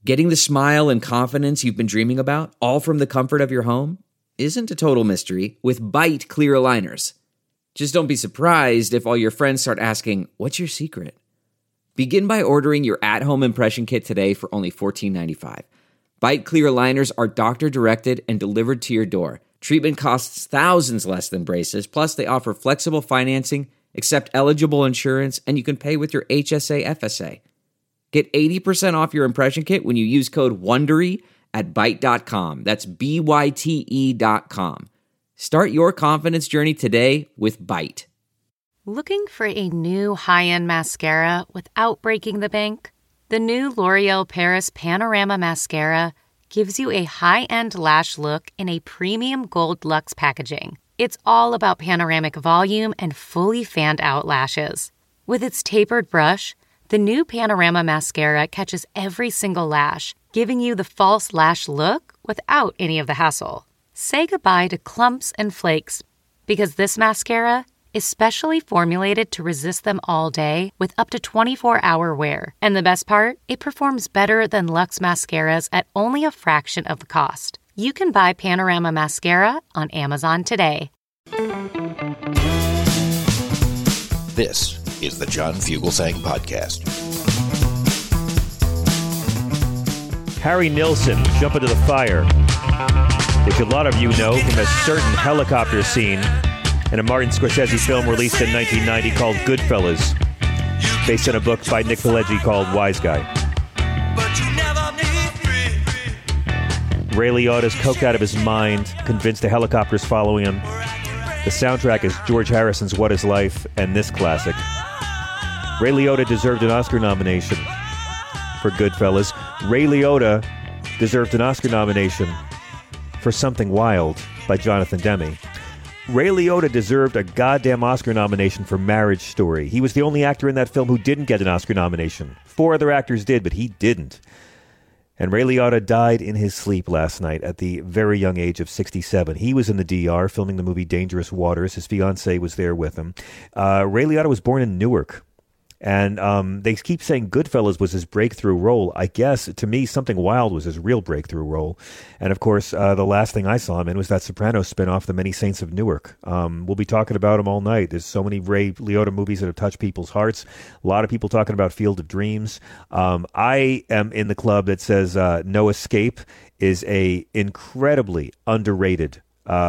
Getting the smile and confidence you've been dreaming about, all from the comfort of your home, isn't a total mystery with Byte clear aligners. Just don't be surprised if all your friends start asking, "What's your secret?" Begin by ordering your at-home impression kit today for only $14.95. Byte clear aligners are doctor-directed and delivered to your door. Treatment costs thousands less than braces, plus they offer flexible financing, accept eligible insurance, and you can pay with your HSA FSA. Get 80% off your impression kit when you use code WONDERY at Byte.com. That's BYTE.com. Start your confidence journey today with Byte. Looking for a new high-end mascara without breaking the bank? The new L'Oreal Paris Panorama Mascara gives you a high-end lash look in a premium gold luxe packaging. It's all about panoramic volume and fully fanned-out lashes. With its tapered brush, the new Panorama Mascara catches every single lash, giving you the false lash look without any of the hassle. Say goodbye to clumps and flakes, because this mascara is specially formulated to resist them all day with up to 24-hour wear. And the best part? It performs better than Luxe mascaras at only a fraction of the cost. You can buy Panorama Mascara on Amazon today. This is the John Fugelsang Podcast. Harry Nilsson, Jump Into the Fire, which a lot of you know from a certain helicopter scene in a Martin Scorsese film released in 1990 called Goodfellas, based on a book by Nick Pileggi called Wise Guy. Ray Liotta's coked out of his mind, convinced a helicopter's following him. The soundtrack is George Harrison's What Is Life and this classic. Ray Liotta deserved an Oscar nomination for Goodfellas. Ray Liotta deserved an Oscar nomination for Something Wild by Jonathan Demme. Ray Liotta deserved a goddamn Oscar nomination for Marriage Story. He was the only actor in that film who didn't get an Oscar nomination. 4 other actors did, but he didn't. And Ray Liotta died in his sleep last night at the very young age of 67. He was in the DR filming the movie Dangerous Waters. His fiancée was there with him. Ray Liotta was born in Newark. And they keep saying Goodfellas was his breakthrough role. I guess, to me, Something Wild was his real breakthrough role. And, of course, the last thing I saw him in was that Sopranos spinoff, The Many Saints of Newark. We'll be talking about him all night. There's so many Ray Liotta movies that have touched people's hearts. A lot of people talking about Field of Dreams. I am in the club that says No Escape is a incredibly underrated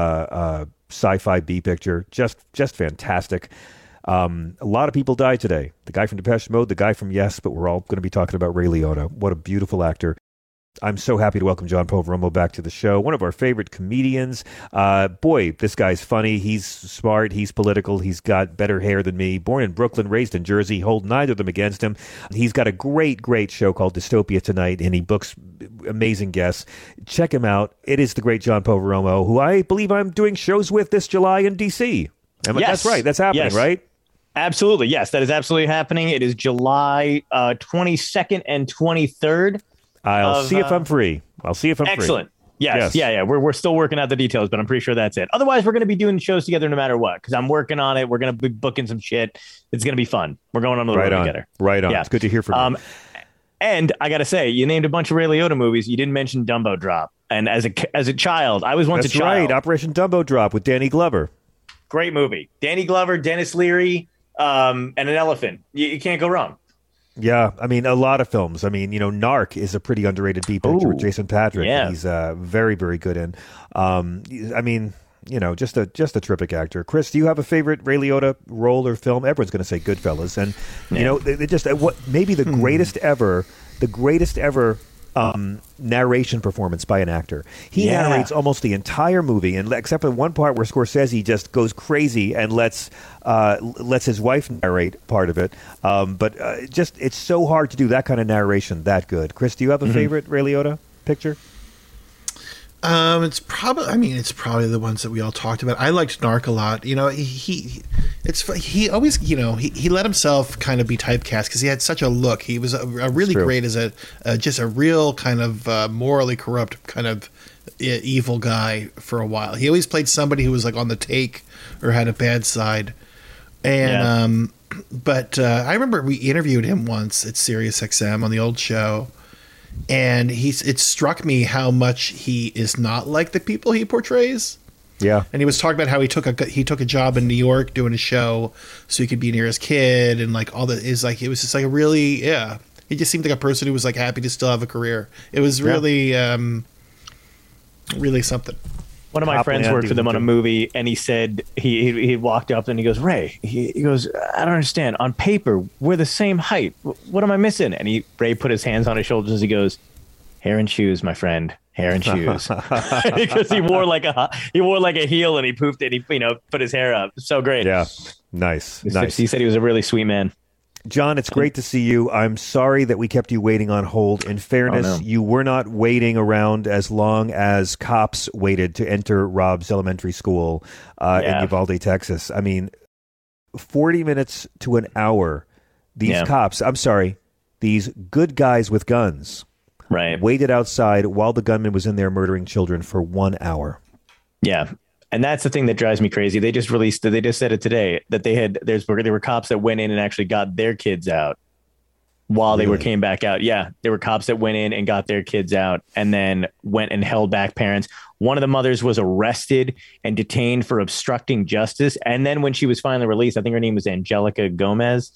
sci-fi B picture. Just fantastic. A lot of people died today. The guy from Depeche Mode, the guy from Yes, but we're all going to be talking about Ray Liotta. What a beautiful actor. I'm so happy to welcome John Poveromo back to the show. One of our favorite comedians. Boy, this guy's funny. He's smart. He's political. He's got better hair than me. Born in Brooklyn, raised in Jersey. Hold neither of them against him. He's got a great, great show called Dystopia Tonight, and he books amazing guests. Check him out. It is the great John Poveromo, who I believe I'm doing shows with this July in D.C. Yes. That's right. That's happening, yes. Right? Absolutely. Yes, that is absolutely happening. It is July 22nd and 23rd. I'll see if I'm free. Excellent. Yes. Yeah. We're still working out the details, but I'm pretty sure that's it. Otherwise, we're going to be doing shows together no matter what, because I'm working on it. We're going to be booking some shit. It's going to be fun. We're going on the road together. Right on. Yeah. It's good to hear from you. And I got to say, you named a bunch of Ray Liotta movies. You didn't mention Dumbo Drop. And as a child, I was once That's a child. right. Operation Dumbo Drop with Danny Glover. Great movie. Danny Glover, Dennis Leary, and an elephant. You can't go wrong. Yeah, I mean, a lot of films. I mean, Narc is a pretty underrated B picture with Jason Patric. Yeah. He's very, very good in. I mean, just a terrific actor. Chris, do you have a favorite Ray Liotta role or film? Everyone's going to say Goodfellas, and they just maybe the greatest ever narration performance by an actor. He narrates almost the entire movie, and except for one part where Scorsese just goes crazy and lets his wife narrate part of it. But it's so hard to do that kind of narration that good. Chris, do you have a favorite Ray Liotta picture? It's probably the ones that we all talked about. I liked Narc a lot. He always, he let himself kind of be typecast because he had such a look. He was a really great as just a real kind of morally corrupt kind of evil guy for a while. He always played somebody who was like on the take or had a bad side. And but I remember we interviewed him once at Sirius XM on the old show. And it struck me how much he is not like the people he portrays. Yeah. And he was talking about how he took a job in New York doing a show so he could be near his kid, and like all that is like, it was just like a really, yeah. He just seemed like a person who was like happy to still have a career. It was really, really something. One of my friends worked with him on a movie, and he said he walked up and he goes, Ray, he goes, I don't understand. On paper, we're the same height. What am I missing? And Ray put his hands on his shoulders and he goes, hair and shoes, my friend. Hair and shoes. Because he wore like a heel and he poofed it. He put his hair up. So great. Yeah. Nice. He said he was a really sweet man. John, it's great to see you. I'm sorry that we kept you waiting on hold. In fairness, you were not waiting around as long as cops waited to enter Rob's elementary school in Uvalde, Texas. I mean, 40 minutes to an hour, these cops, these good guys with guns, waited outside while the gunman was in there murdering children for 1 hour. Yeah. And that's the thing that drives me crazy. They just said it today that there were cops that went in and actually got their kids out while they came back out. Yeah. There were cops that went in and got their kids out and then went and held back parents. One of the mothers was arrested and detained for obstructing justice. And then when she was finally released, I think her name was Angela Gomez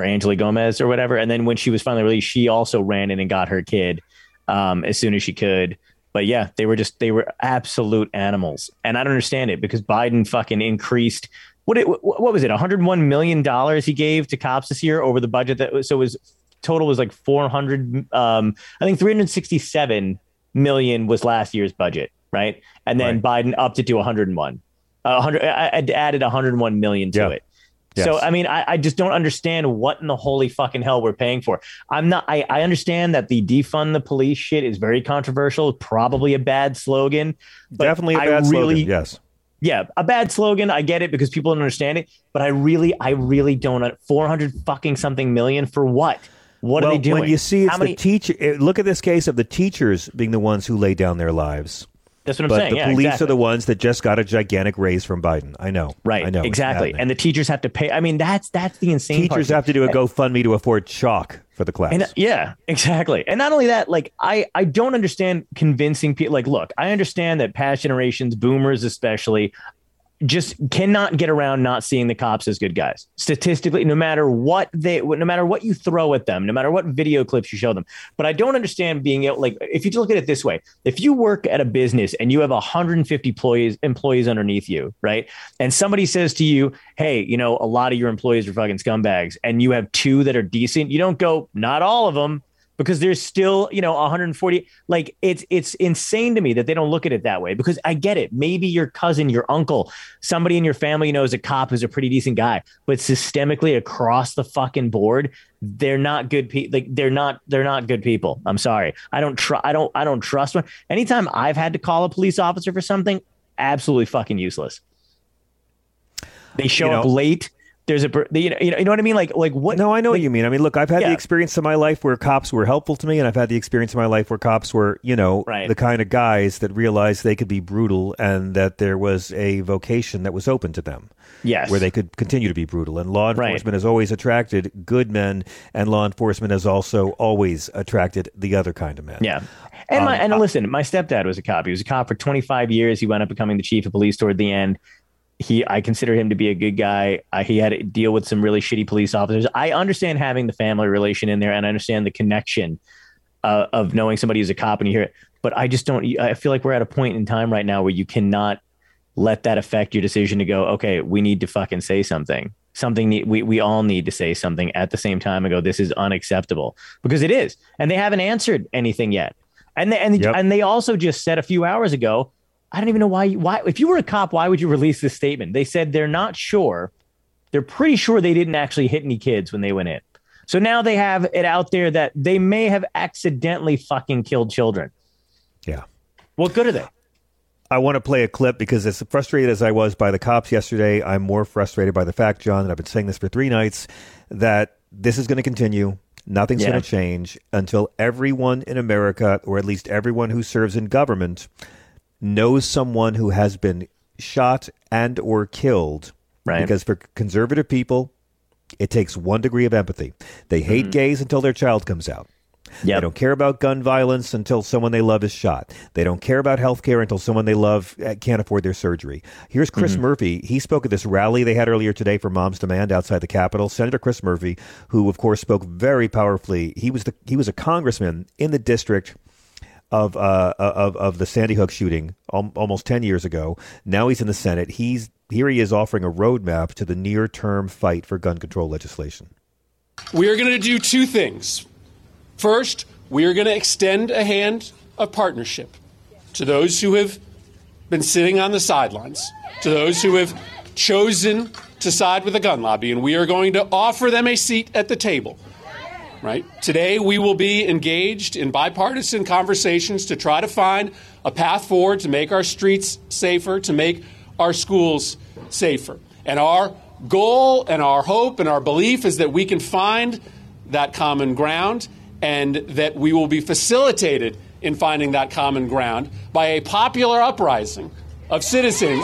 or whatever. And then when she was finally released, she also ran in and got her kid as soon as she could. But yeah, they were absolute animals. And I don't understand it because Biden fucking increased what was it? $101 million he gave to cops this year over the budget total was like 400. I think 367 million was last year's budget. Right. And then Biden upped it to 101. Added 101 million to it. Yes. So, I mean, I just don't understand what in the holy fucking hell we're paying for. I understand that the defund the police shit is very controversial, probably a bad slogan. Definitely a bad slogan, yes. Yeah, a bad slogan. I get it because people don't understand it. But I really don't. 400 fucking something million for what? What are they doing? When you see it's the teacher, look at this case of the teachers being the ones who lay down their lives. That's what I'm saying. But the police are the ones that just got a gigantic raise from Biden. I know. Right. I know. Exactly. And the teachers have to pay. I mean, that's the insane part. Teachers have to do a GoFundMe to afford chalk for the class. And, yeah, exactly. And not only that, like, I don't understand convincing people. Like, look, I understand that past generations, boomers especially, just cannot get around not seeing the cops as good guys. Statistically, no matter what you throw at them, no matter what video clips you show them. But I don't understand being able, like, if you look at it this way, if you work at a business and you have 150 employees underneath you, right? And somebody says to you, hey, a lot of your employees are fucking scumbags, and you have 2 that are decent, you don't go, not all of them. Because there's still, 140. Like, it's insane to me that they don't look at it that way. Because I get it. Maybe your cousin, your uncle, somebody in your family knows a cop who's a pretty decent guy. But systemically across the fucking board, they're not good people. Like, they're not good people. I'm sorry. I don't trust one. Anytime I've had to call a police officer for something, absolutely fucking useless. They show up late. There's you know what I mean? Like what? No, I know what you mean. I mean, look, I've had the experience in my life where cops were helpful to me, and I've had the experience in my life where cops were, the kind of guys that realized they could be brutal and that there was a vocation that was open to them. Yes. Where they could continue to be brutal. And law enforcement has always attracted good men, and law enforcement has also always attracted the other kind of men. Yeah. And listen, my stepdad was a cop. He was a cop for 25 years. He wound up becoming the chief of police toward the end. I consider him to be a good guy. He had to deal with some really shitty police officers. I understand having the family relation in there, and I understand the connection of knowing somebody who's a cop and you hear it. But I just don't. I feel like we're at a point in time right now where you cannot let that affect your decision to go, okay, we need to fucking say something. We all need to say something at the same time and go, this is unacceptable, because it is. And they haven't answered anything yet. And they also just said a few hours ago, I don't even know why, if you were a cop, why would you release this statement? They said they're not sure. They're pretty sure they didn't actually hit any kids when they went in. So now they have it out there that they may have accidentally fucking killed children. Yeah. What good are they? I want to play a clip because as frustrated as I was by the cops yesterday, I'm more frustrated by the fact, John, that I've been saying this for 3 nights, that this is going to continue. Nothing's going to change until everyone in America, or at least everyone who serves in government, knows someone who has been shot and or killed. Right. Because for conservative people, it takes 1 degree of empathy. They hate gays until their child comes out. Yep. They don't care about gun violence until someone they love is shot. They don't care about health care until someone they love can't afford their surgery. Here's Chris Murphy. He spoke at this rally they had earlier today for Moms Demand outside the Capitol. Senator Chris Murphy, who, of course, spoke very powerfully. He was a congressman in the district of the Sandy Hook shooting almost 10 years ago. Now he's in the Senate. Here he is offering a roadmap to the near-term fight for gun control legislation. We are going to do two things. First, we are going to extend a hand of partnership to those who have been sitting on the sidelines, to those who have chosen to side with the gun lobby, and we are going to offer them a seat at the table. Right? Today, we will be engaged in bipartisan conversations to try to find a path forward to make our streets safer, to make our schools safer. And our goal and our hope and our belief is that we can find that common ground, and that we will be facilitated in finding that common ground by a popular uprising of citizens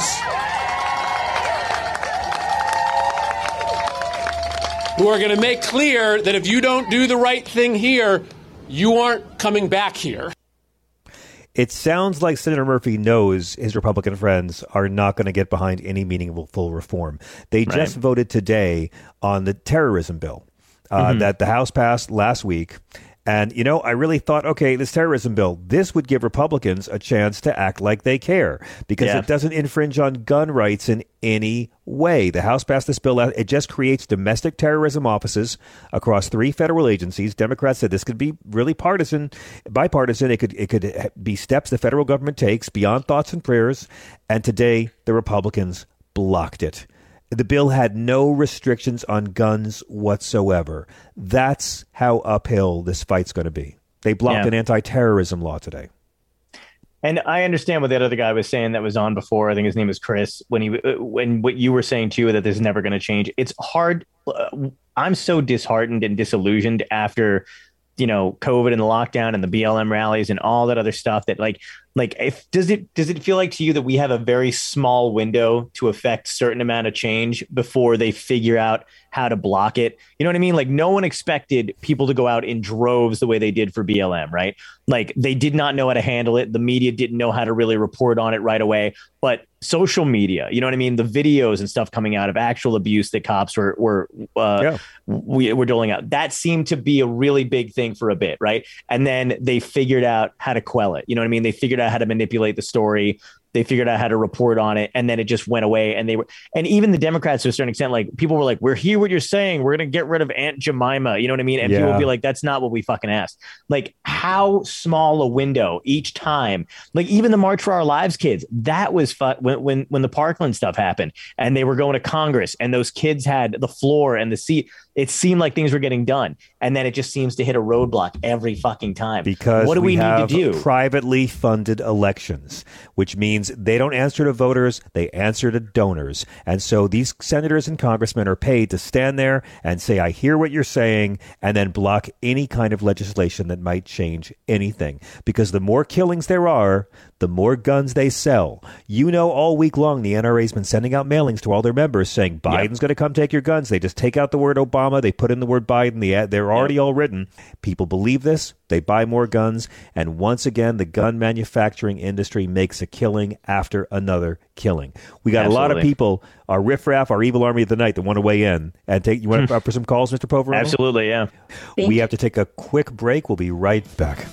who are going to make clear that if you don't do the right thing here, you aren't coming back here. It sounds like Senator Murphy knows his Republican friends are not going to get behind any meaningful reform. They just voted today on the terrorism bill that the House passed last week. And, I really thought, okay, this terrorism bill, this would give Republicans a chance to act like they care because it doesn't infringe on gun rights in any way. The House passed this bill. It just creates domestic terrorism offices across 3 federal agencies. Democrats said this could be really bipartisan. It could be steps the federal government takes beyond thoughts and prayers. And today, the Republicans blocked it. The bill had no restrictions on guns whatsoever. That's how uphill this fight's going to be. They blocked an anti-terrorism law today. And I understand what that other guy was saying that was on before. I think his name was Chris. When what you were saying too, that this is never going to change. It's hard. I'm so disheartened and disillusioned after COVID and the lockdown and the BLM rallies and all that other stuff that does it feel like to you that we have a very small window to affect certain amount of change before they figure out how to block it? You know what I mean? Like, no one expected people to go out in droves the way they did for BLM, right? Like, they did not know how to handle it. The media didn't know how to really report on it right away. But social media, you know what I mean? The videos and stuff coming out of actual abuse that cops were doling out. That seemed to be a really big thing for a bit, right? And then they figured out how to quell it. You know what I mean? They figured out how to manipulate the story. They figured out how to report on it, and then it just went away. And even the Democrats to a certain extent, like, people were like, "We're hear what you're saying. We're going to get rid of Aunt Jemima." You know what I mean? And people would be like, "That's not what we fucking asked." Like, how small a window each time? Like, even the March for Our Lives kids, that was when the Parkland stuff happened, and they were going to Congress, and those kids had the floor and the seat. It seemed like things were getting done, and then it just seems to hit a roadblock every fucking time. Because what do we need to do? Privately funded elections, which means they don't answer to voters, they answer to donors. And so these senators and congressmen are paid to stand there and say, "I hear what you're saying," and then block any kind of legislation that might change anything. Because the more killings there are, the more guns they sell. All week long, the NRA's been sending out mailings to all their members saying, Biden's going to come take your guns. They just take out the word Obama. They put in the word Biden. They're already all written. People believe this. They buy more guns. And once again, the gun manufacturing industry makes a killing after another killing. We got a lot of people, our riffraff, our evil army of the night, that want to weigh in and take. You want to for some calls, Mr. Poverello? Absolutely, yeah. We have to take a quick break. We'll be right back.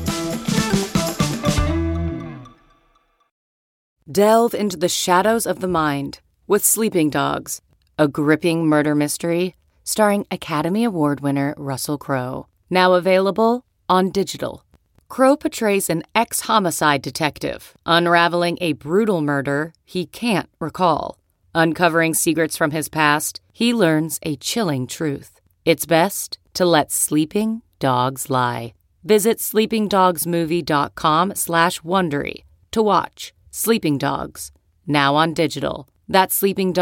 Delve into the shadows of the mind with Sleeping Dogs, a gripping murder mystery starring Academy Award winner Russell Crowe. Now available on digital. Crowe portrays an ex-homicide detective unraveling a brutal murder he can't recall. Uncovering secrets from his past, he learns a chilling truth. It's best to let sleeping dogs lie. Visit sleepingdogsmovie.com/Wondery to watch Sleeping Dogs, now on digital. That's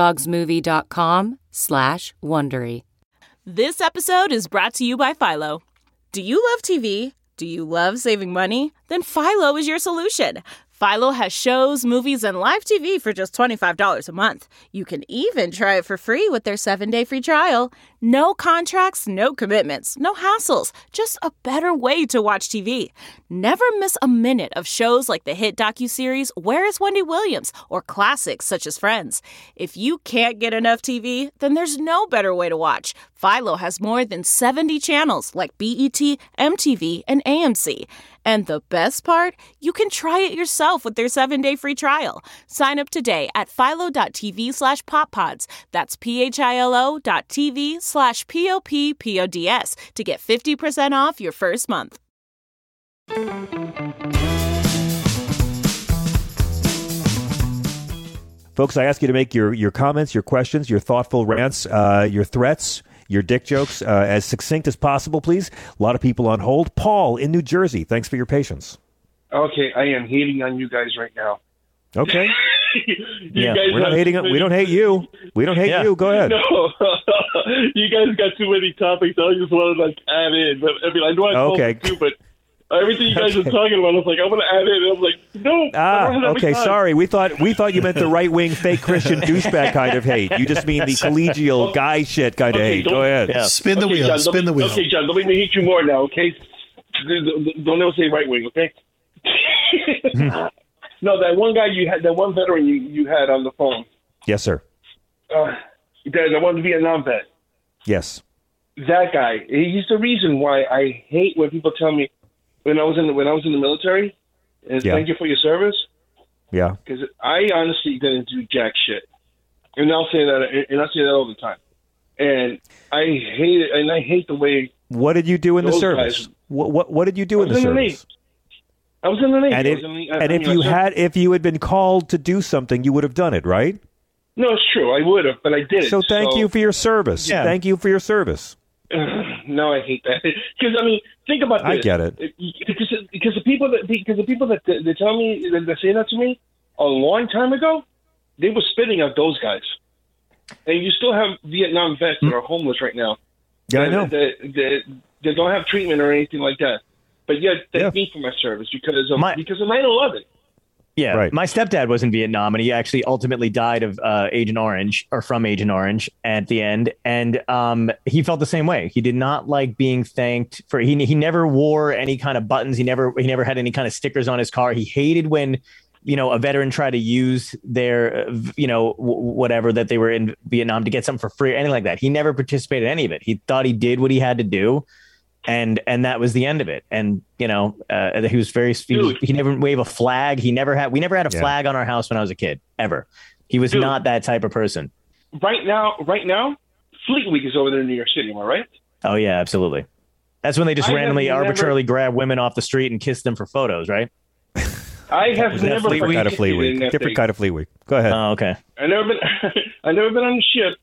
sleepingdogsmovie.com/Wondery. This episode is brought to you by Philo. Do you love TV? Do you love saving money? Then Philo is your solution. Philo has shows, movies, and live TV for just $25 a month. You can even try it for free with their 7-day free trial. No contracts, no commitments, no hassles, just a better way to watch TV. Never miss a minute of shows like the hit docuseries Where is Wendy Williams or classics such as Friends. If you can't get enough TV, then there's no better way to watch. Philo has more than 70 channels like BET, MTV, and AMC. And the best part? You can try it yourself with their 7-day free trial. Sign up today at philo.tv/poppods. That's philo.tv/POPPODS to get 50% off your first month. Folks, I ask you to make your comments, your questions, your thoughtful rants, your threats, your dick jokes as succinct as possible, please. A lot of people on hold. Paul in New Jersey, thanks for your patience. Okay, I am hating on you guys right now. Okay. You guys we're not hating. We don't hate you. We don't hate you. Go ahead. No, you guys got too many topics. I just want to add in. But I mean, I know I told you too, but everything you guys are talking about, I was like, I'm going to add in. And I was like, no. Okay. Sorry. We thought you meant the right wing fake Christian douchebag kind of hate. You just mean the collegial guy shit kind of hate. Go ahead. Yeah. Spin the wheel. John, spin the wheel. Okay, John. Don't make me hate you more now. Okay. Don't ever say right wing. Okay. No, that one guy you had, that one veteran you had on the phone. Yes, sir. The one Vietnam vet. Yes. That guy. He's the reason why I hate when people tell me when I was in the military, and thank you for your service. Yeah. Because I honestly didn't do jack shit, and I'll say that all the time. And I hate it, and I hate the way. What did you do in the service? What did you do in the service? I was in the Navy. If you had been called to do something, you would have done it, right? No, it's true. I would have, but I didn't. So thank you for your service. Yeah. Thank you for your service. No, I hate that because think about this. I get it. Because the people that they tell me that say that to me a long time ago, they were spitting at those guys, and you still have Vietnam vets that are homeless right now. Yeah, I know. They don't have treatment or anything like that. But yet, thank me for my service because of 9/11. Yeah, right. My stepdad was in Vietnam, and he actually ultimately died of Agent Orange, or from Agent Orange, at the end. And he felt the same way. He did not like being thanked for. He never wore any kind of buttons. He never had any kind of stickers on his car. He hated when a veteran tried to use their whatever that they were in Vietnam to get something for free or anything like that. He never participated in any of it. He thought he did what he had to do. And that was the end of it. And, he was he never waved a flag. We never had a flag on our house when I was a kid, ever. He was not that type of person. Right now, Fleet Week is over there in New York City, am I right? Oh, yeah, absolutely. That's when they just randomly, arbitrarily grab women off the street and kiss them for photos, right? I have never Different kind of Fleet Week. Different kind of Fleet Week. Go ahead. Oh, okay. I never been on a ship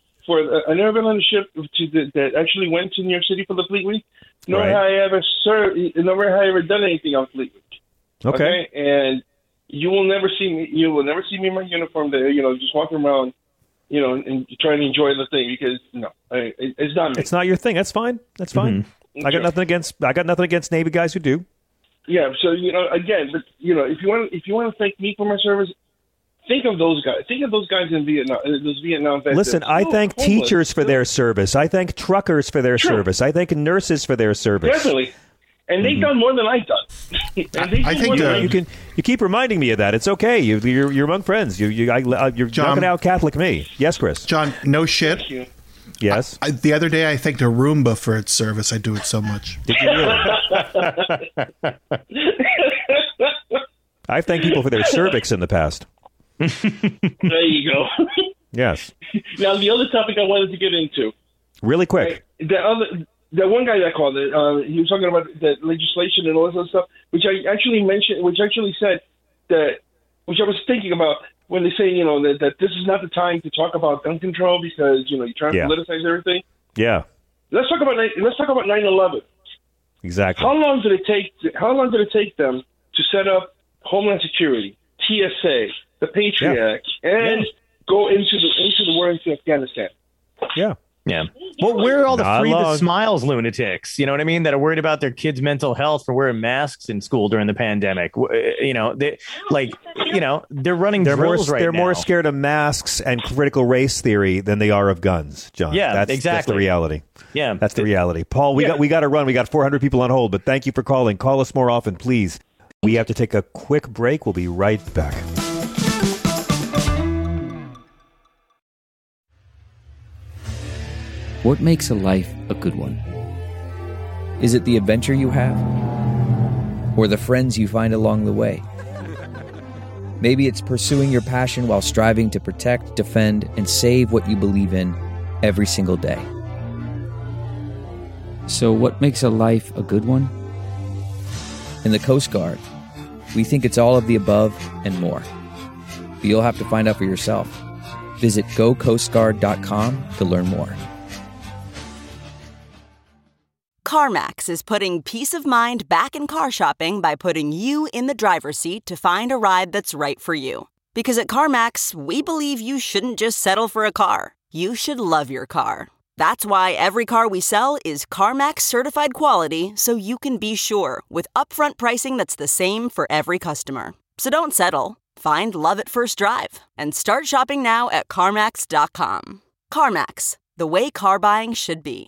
that actually went to New York City for the Fleet Week. Nor have I ever served. Nor have I ever done anything on Fleet Week. Okay. And you will never see me. You will never see me in my uniform there. Just walking around. And trying to enjoy the thing because it's not me. It's not your thing. That's fine. That's fine. Mm-hmm. I got nothing against Navy guys who do. Yeah. So again, but if you want to thank me for my service. Think of those guys. Think of those guys in Vietnam. Those Vietnam vets. Listen, I thank teachers for their service. I thank truckers for their service. I thank nurses for their service. Definitely, and they've done more than I've done. I think you keep reminding me of that. It's okay. You're among friends. You're knocking out Catholic me. Yes, Chris. John, no shit. Thank you. Yes. The other day, I thanked a Roomba for its service. I do it so much. Did you really? I've thanked people for their cervix in the past. There you go. Yes. Now the other topic I wanted to get into, really quick. The one guy that called it, he was talking about the legislation and all this other stuff, which I actually mentioned, which actually said that, which I was thinking about when they say that this is not the time to talk about gun control because you're trying to politicize everything. Yeah. Let's talk about 9/11. Exactly. How long did it take them to set up Homeland Security, TSA, the Patriot Act, and go into the war into Afghanistan? Yeah. Yeah. Well, where are all the Not free long. the smiles lunatics? You know what I mean? That are worried about their kids' mental health for wearing masks in school during the pandemic. You know, they're running drills right now. They're more scared of masks and critical race theory than they are of guns, John. Yeah, that's exactly. the reality. Yeah, that's the reality. Paul, we got to run. We got 400 people on hold, but thank you for calling. Call us more often, please. We have to take a quick break. We'll be right back. What makes a life a good one? Is it the adventure you have? Or the friends you find along the way? Maybe it's pursuing your passion while striving to protect, defend, and save what you believe in every single day. So what makes a life a good one? In the Coast Guard, we think it's all of the above and more. But you'll have to find out for yourself. Visit gocoastguard.com to learn more. CarMax is putting peace of mind back in car shopping by putting you in the driver's seat to find a ride that's right for you. Because at CarMax, we believe you shouldn't just settle for a car. You should love your car. That's why every car we sell is CarMax certified quality, so you can be sure with upfront pricing that's the same for every customer. So don't settle. Find love at first drive and start shopping now at CarMax.com. CarMax, the way car buying should be.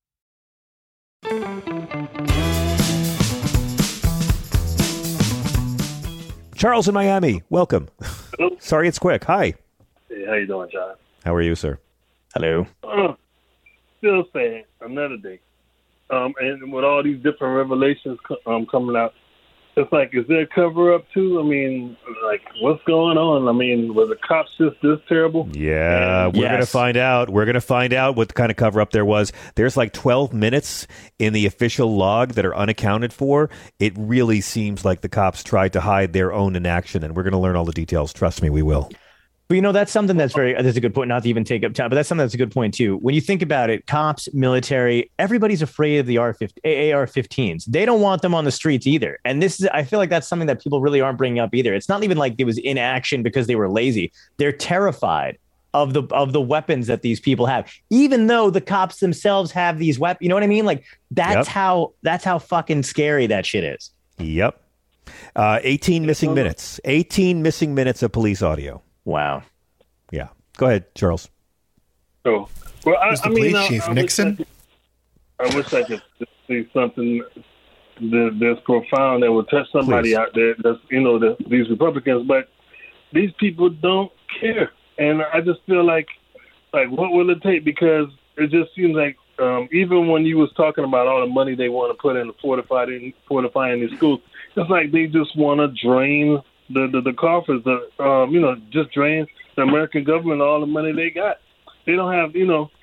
Charles in Miami, welcome. Hello. Sorry it's quick. Hi. Hey, how you doing, John? How are you, sir? Hello. Still sad. Another day. And with all these different revelations coming out, it's like, is there a cover-up too? I mean, like, what's going on? I mean, were the cops just this terrible? Yeah, we're going to find out. We're going to find out what kind of cover-up there was. There's like 12 minutes in the official log that are unaccounted for. It really seems like the cops tried to hide their own inaction, and we're going to learn all the details. Trust me, we will. But, that's something that's a good point, not to even take up time, but that's something that's a good point, too. When you think about it, cops, military, everybody's afraid of the AR-15s. They don't want them on the streets either. And I feel like that's something that people really aren't bringing up either. It's not even like it was inaction because they were lazy. They're terrified of the weapons that these people have, even though the cops themselves have these weapons. You know what I mean? Like, that's how fucking scary that shit is. Yep. 18 missing minutes. 18 missing minutes of police audio. Wow. Yeah. Go ahead, Charles. So, well, I mean, police chief Nixon. I wish I could see something that's profound that would touch somebody out there. That's these Republicans, but these people don't care, and I just feel like what will it take? Because it just seems like even when you was talking about all the money they want to put in fortifying these schools, it's like they just want to drain the coffers, just drain the American government all the money they got. They don't have,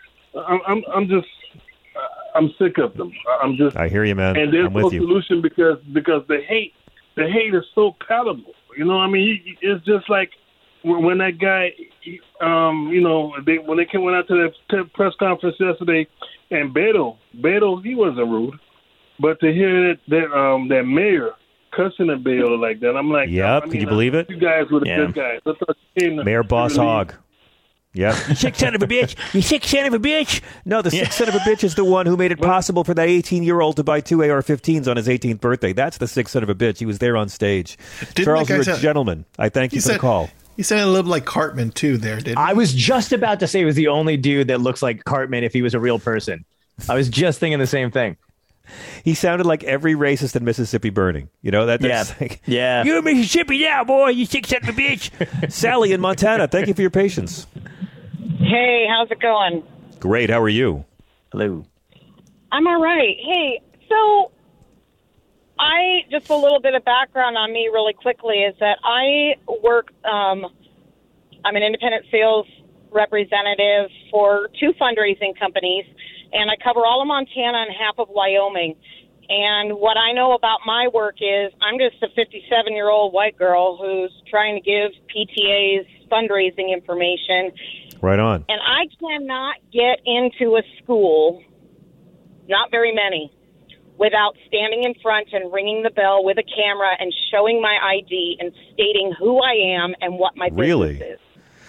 I'm sick of them. I hear you, man. And there's I'm with no you. solution because the hate is so palatable. I mean, it's just like when that guy, when they went out to that press conference yesterday, and Beto, he wasn't rude, but to hear that mayor cussing at Beto like that, I'm like, yep. Can you believe it? You guys were the good guys. I thought Mayor Boss Hogg. Yep. You sick son of a bitch. You sick son of a bitch. No, the sick son of a bitch is the one who made it possible for that 18-year-old to buy 2 AR-15s on his 18th birthday. That's the sick son of a bitch. He was there on stage. Charles, you're a gentleman. I thank you for the call. He sounded a little like Cartman, too, there, didn't he? I was just about to say he was the only dude that looks like Cartman if he was a real person. I was just thinking the same thing. He sounded like every racist in Mississippi Burning. That's like, yeah. You're Mississippi now, boy. You sick son of a bitch. Sally in Montana, thank you for your patience. Hey, how's it going? Great. How are you? Hello. I'm all right. Hey, so just a little bit of background on me really quickly is that I work, I'm an independent sales representative for 2 fundraising companies, and I cover all of Montana and half of Wyoming. And what I know about my work is I'm just a 57-year-old white girl who's trying to give PTA's fundraising information. Right on. And I cannot get into a school, not very many, without standing in front and ringing the bell with a camera and showing my ID and stating who I am and what my business is.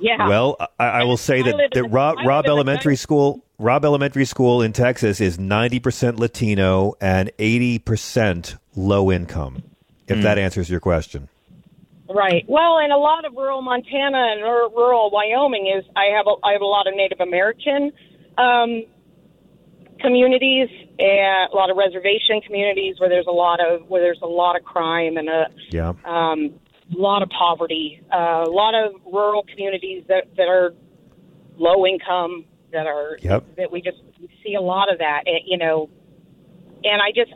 Yeah. Well, I will say that Robb Elementary School in Texas is 90% Latino and 80% low income, if that answers your question. Right. Well, and a lot of rural Montana and rural Wyoming is I have a lot of Native American communities and a lot of reservation communities where there's a lot of crime and a lot of poverty, a lot of rural communities that are low income, that we just see a lot of that, and I just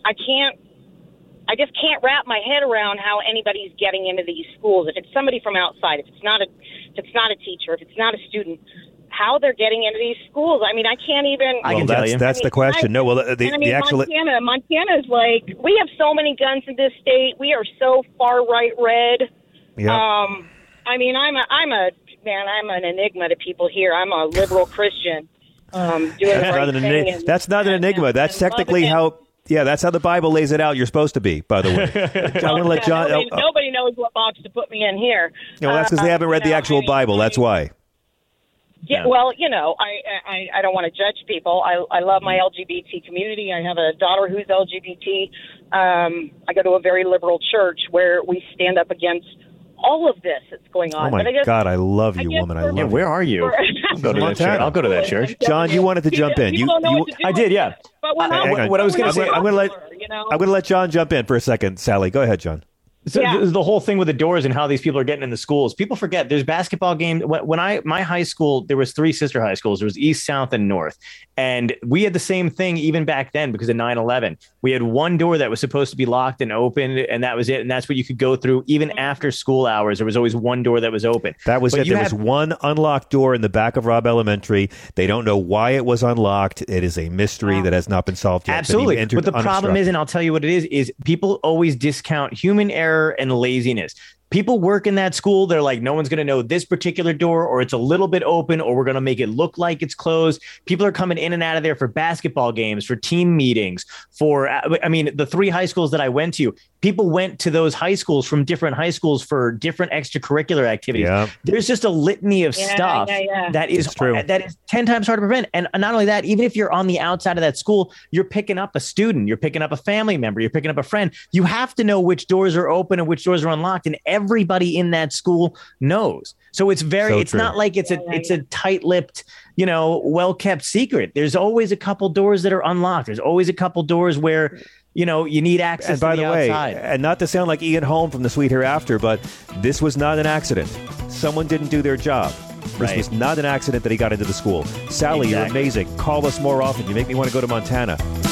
can't wrap my head around how anybody's getting into these schools. If it's somebody from outside, if it's not a teacher, if it's not a student, how they're getting into these schools. I mean, I can't even. I can tell you. That's the question. Montana is like, we have so many guns in this state. We are so far right red. Yeah. I mean, I'm an enigma to people here. I'm a liberal Christian. That's not an enigma. That's technically how. Yeah, that's how the Bible lays it out. You're supposed to be, by the way. I want to let John. Nobody knows what box to put me in here. No, that's because they haven't read the actual Bible. That's why. Yeah, well, I don't want to judge people. I love my LGBT community. I have a daughter who's LGBT. I go to a very liberal church where we stand up against all of this that's going on. Oh, my God, I love you, woman. I love you. Where are you? I'll go to that church. I'll go to that church. John, you wanted to jump in. I did, yeah. But what I was going to say, I'm going to let John jump in for a second. Sally, go ahead, John. So the whole thing with the doors and how these people are getting in the schools, people forget there's basketball games. When my high school, there was 3 sister high schools. There was East, South, and North. And we had the same thing even back then because of 9/11. We had one door that was supposed to be locked and open, and that was it. And that's what you could go through even after school hours. There was always one door that was open. That was it. There was one unlocked door in the back of Robb Elementary. They don't know why it was unlocked. It is a mystery that has not been solved yet. Absolutely. But the problem is, and I'll tell you what it is people always discount human error and laziness. People work in that school. They're like, no one's going to know this particular door, or it's a little bit open, or we're going to make it look like it's closed. People are coming in and out of there for basketball games, for team meetings, the 3 high schools that I went to, people went to those high schools from different high schools for different extracurricular activities. Yeah. There's just a litany of stuff that is 10 times harder to prevent. And not only that, even if you're on the outside of that school, you're picking up a student, you're picking up a family member, you're picking up a friend. You have to know which doors are open and which doors are unlocked. And everybody in that school knows. So it's not like it's a tight-lipped, well-kept secret. There's always a couple doors that are unlocked. There's always a couple doors where, you need access to the outside. And not to sound like Ian Holm from The Sweet Hereafter, but this was not an accident. Someone didn't do their job. This was not an accident that he got into the school. Sally, You're amazing. Call us more often. You make me want to go to Montana.